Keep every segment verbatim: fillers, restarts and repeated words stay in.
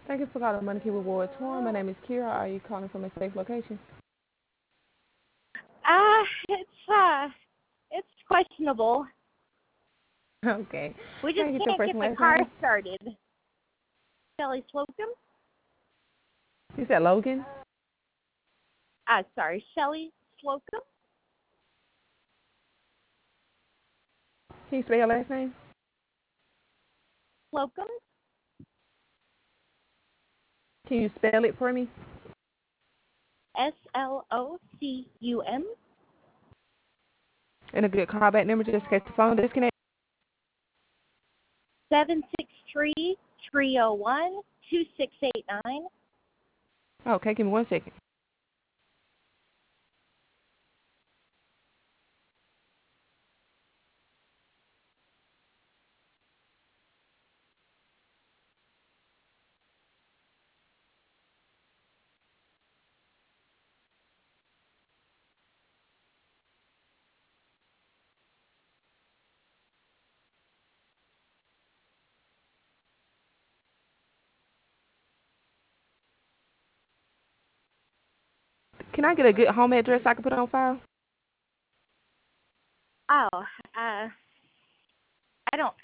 Thank you for calling Money Key Reward Tour. My name is Kira. Are you calling from a safe location? Uh, it's uh, it's questionable. Okay. We Can just I get your can't first get and the last car name? started. Shelly Slocum? You said Logan? Uh, sorry, Shelly Slocum? Can you spell your last name? Slocum? Can you spell it for me? S L O C U M? And a good callback number just in case the phone disconnect. seven six three, three oh one, two six eight nine. Okay, give me one second. Can I get a good home address I can put on file? Oh, uh, I don't.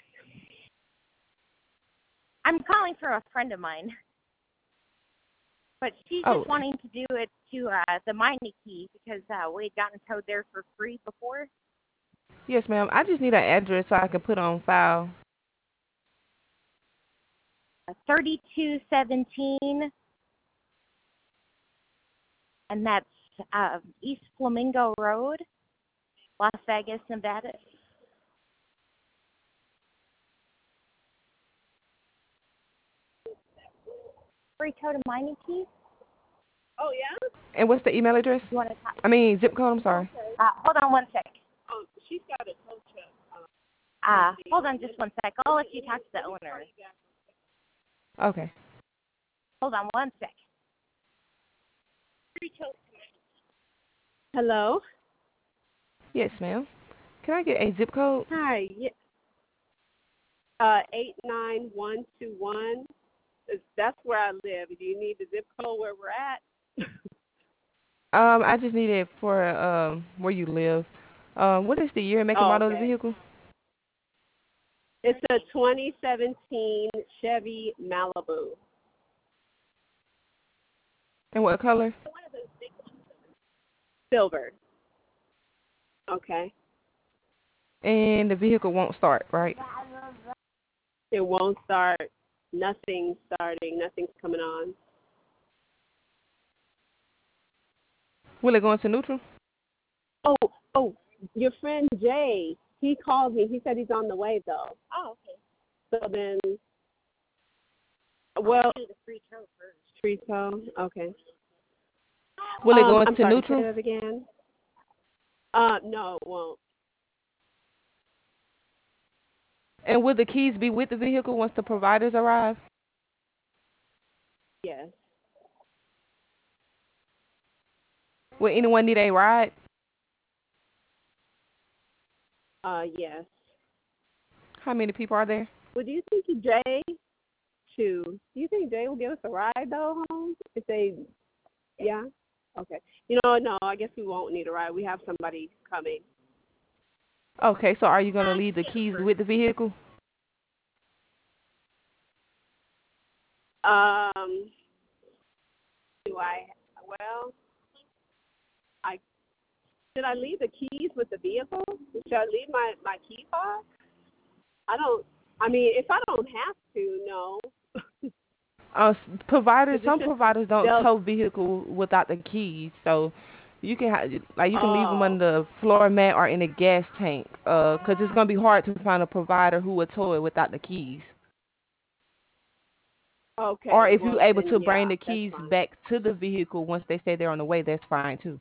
I'm calling for a friend of mine, but she's Oh, just wanting to do it to uh, the Miney Key because uh, we had gotten towed there for free before. yes, ma'am. I just need an address so I can put on file. thirty-two seventeen, and that's uh, East Flamingo Road, Las Vegas, Nevada. Free tow to Miney Key? Oh, yeah? And what's the email address? You want to talk? I mean, zip code, I'm sorry. Okay. Uh, hold on one sec. Um, she's got a tow truck. Um, Uh, hold on just one sec. I'll let you talk to the owner. Okay. Hold on one sec. Hello? Yes, ma'am. Can I get a zip code? Hi. Yeah. Uh, eight nine one two one. That's where I live. Do you need the zip code where we're at? Um, I just need it for um where you live. Um, what is the year and make and Oh, model of the okay. vehicle? It's a twenty seventeen Chevy Malibu. And what color? Silver. Okay. And the vehicle won't start, right? It won't start. Nothing's starting. Nothing's coming on. Will it go into neutral? Oh, oh, your friend Jay, he called me. He said he's on the way, though. Oh, okay. So then, well, Do the free tow first. free tow. Okay. Will it Um, go I'm into sorry. Say neutral? that again. Uh, no, it won't. And will the keys be with the vehicle once the providers arrive? Yes. Will anyone need a ride? Uh, yes. How many people are there? Well, do you think Jay, too? Do you think Jay will give us a ride though home if they? Yeah. Okay. You know, no. I guess we won't need a ride. We have somebody coming. Okay, so are you going to leave the keys with the vehicle? Um, do I? Well, I should I leave the keys with the vehicle? Should I leave my my key fob? I don't. I mean, if I don't have to, no. Uh, s- providers, 'Cause it's some just providers don't they'll. tow vehicle without the keys, so you can ha- like you can leave them Oh, on the floor mat or in a gas tank. Uh, 'cause it's gonna be hard to find a provider who would tow it without the keys. Or okay. if you're Well, able then to bring yeah, the that's keys fine. back to the vehicle once they say they're on the way, that's fine too.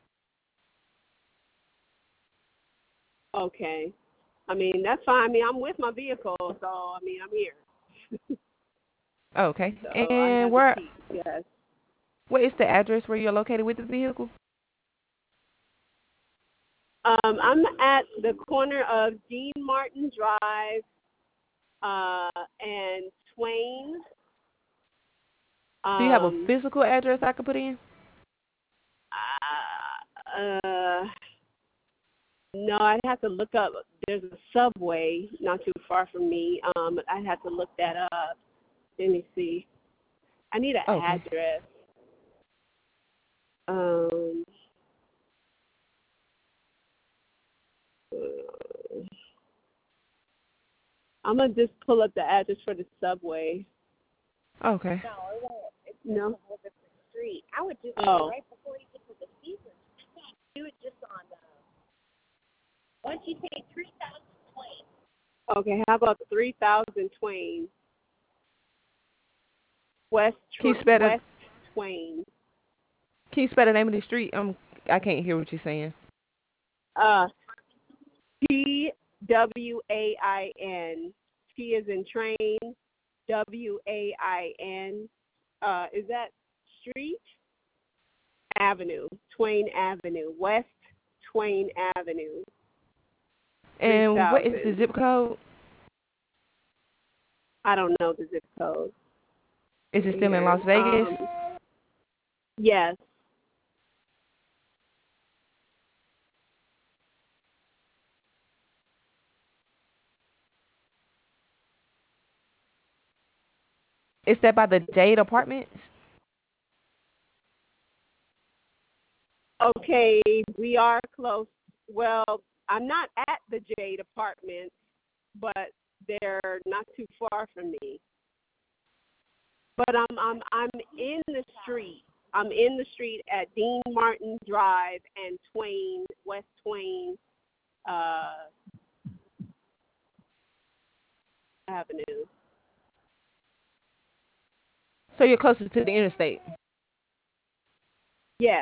Okay. I mean, that's fine. I mean, I'm with my vehicle, so I mean, I'm here. Okay. So I And have the where keys. Yes. what is the address where you're located with the vehicle? Um, I'm at the corner of Dean Martin Drive uh, and Twain. Do you have a Um, physical address I could put in? uh, uh, no, I'd have to look up. There's a Subway not too far from me. Um, I'd have to look that up. Let me see. I need an Okay. address. Um, uh, I'm gonna just pull up the address for the Subway. Okay. No, it won't. It's just No. a whole different street. I would do it Oh. right before you get to the season. Do it just on the. Once you say three thousand Twain. Okay. How about three thousand Twain? West Can you Tw- spell the West Twain. Can you spell the name of the street? Um, I can't hear what you're saying. Uh, T W A I N. T is in train. W A I N. Uh, is that street? Avenue. Twain Avenue. West Twain Avenue. Three And what is the thousand. zip code? I don't know the zip code Is it still in here. Las Vegas? Um, yes. Is that by the Jade Apartments? Okay, we are close. Well, I'm not at the Jade Apartments, but they're not too far from me. But I'm I'm I'm in the street. I'm in the street at Dean Martin Drive and Twain West Twain uh, Avenue. So you're closer to the interstate. Yes,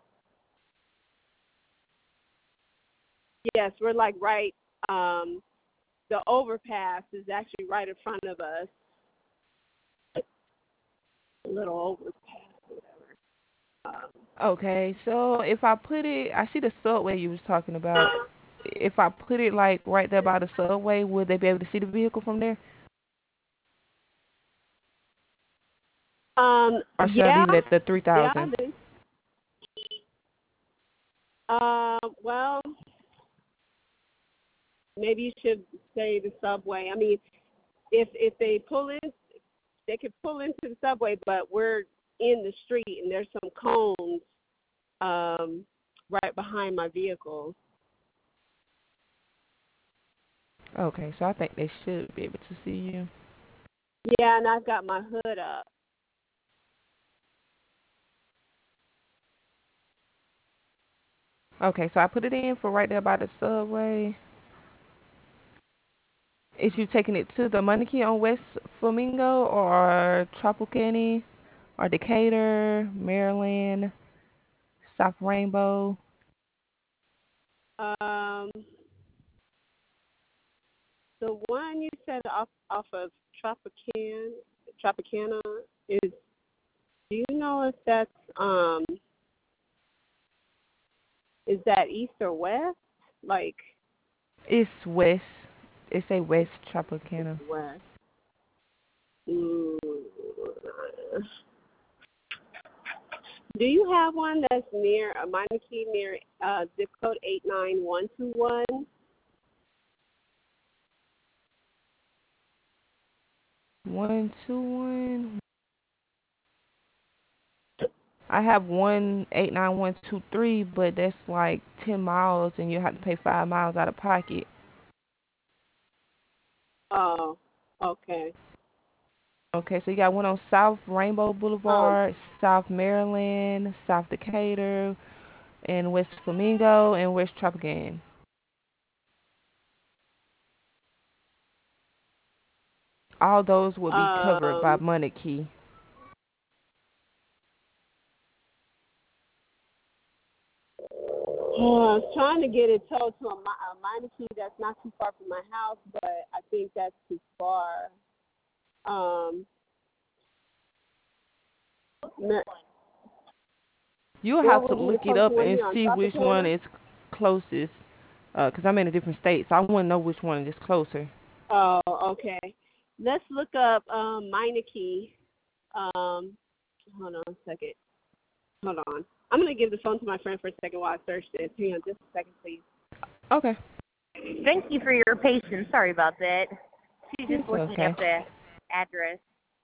yes, we're like right. Um, the overpass is actually right in front of us. A little overpass, whatever. Um, Okay, so if I put it, I see the subway you was talking about. If I put it like right there by the subway, would they be able to see the vehicle from there? um, Or should I yeah, leave it at the yeah. three thousand? They, uh, well, maybe you should say the subway. I mean, if if they pull in, they could pull into the subway, but we're in the street and there's some cones um, right behind my vehicle. Okay, so I think they should be able to see you. Yeah, and I've got my hood up. Okay, so I put it in for right there by the subway. Is you taking it to the Monarchy on West Flamingo or Tropicana or Decatur, Maryland, South Rainbow? Um, the one you said off off of Tropicana, Tropicana is. Do you know if that's um is that east or west? Like It's west. It's a West Tropicana. west. Mm. Do you have one that's near a minor key near uh, zip code eight nine one two one? One two one. I have one eight nine one two three, but that's like ten miles, and you have to pay five miles out of pocket. Oh, okay. Okay, so you got one on South Rainbow Um, Boulevard, South Maryland, South Decatur, and West Flamingo, and West Tropicana. All those will be covered by um, Money Key. oh, I was trying to get it towed to a, mi- a minor key that's not too far from my house, but I think that's too far. Um, ma- You'll have what to would be the look it first up one and here on see which one Tropicana? is closest. Uh, cause I'm in a different state, so I want to know which one is closer. Oh, okay. Let's look up um, Meineke. Um, Hold on a second. Hold on. I'm going to give the phone to my friend for a second while I search this. Hang on just a second, please. Okay. Thank you for your patience. Sorry about that. She's just It's looking okay. up the address.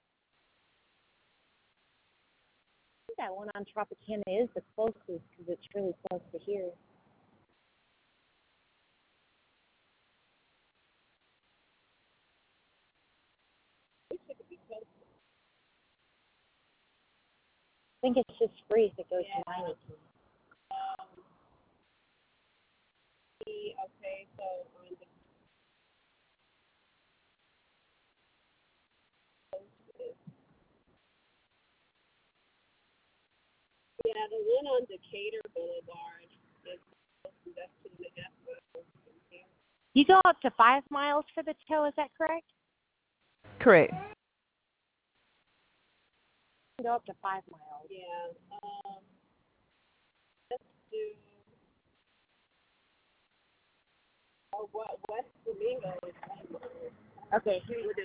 I think that one on Tropicana is the closest because it's really close to here. I think it's just free if it goes to Meineke. Okay, so on the yeah, the one on Decatur Boulevard is that's two and a half miles from here. You go up to five miles for the tow, is that correct? Correct. You go up to five miles. Yeah. Um, let's do. Oh, what West Flamingo is five miles. Okay, here we go.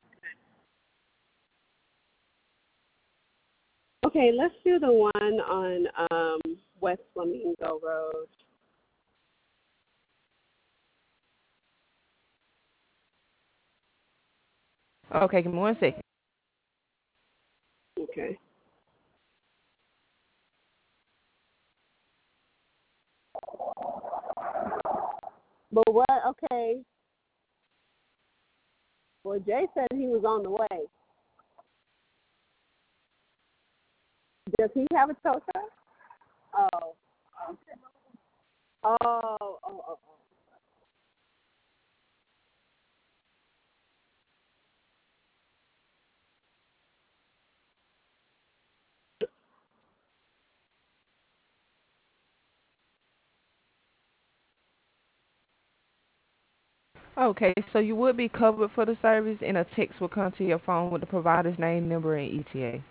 Okay, let's do the one on um, West Flamingo Road. Okay, give me one second. Okay. But what? Okay. Well, Jay said he was on the way. Does he have a tow truck? Oh. Oh, oh, oh, oh. Okay, so you would be covered for the service, and a text will come to your phone with the provider's name, number, and E T A.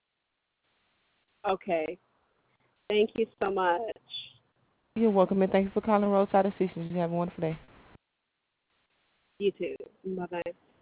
Okay. Thank you so much. You're welcome, and thank you for calling Roadside Assistance. You have a wonderful day. You too. Bye bye.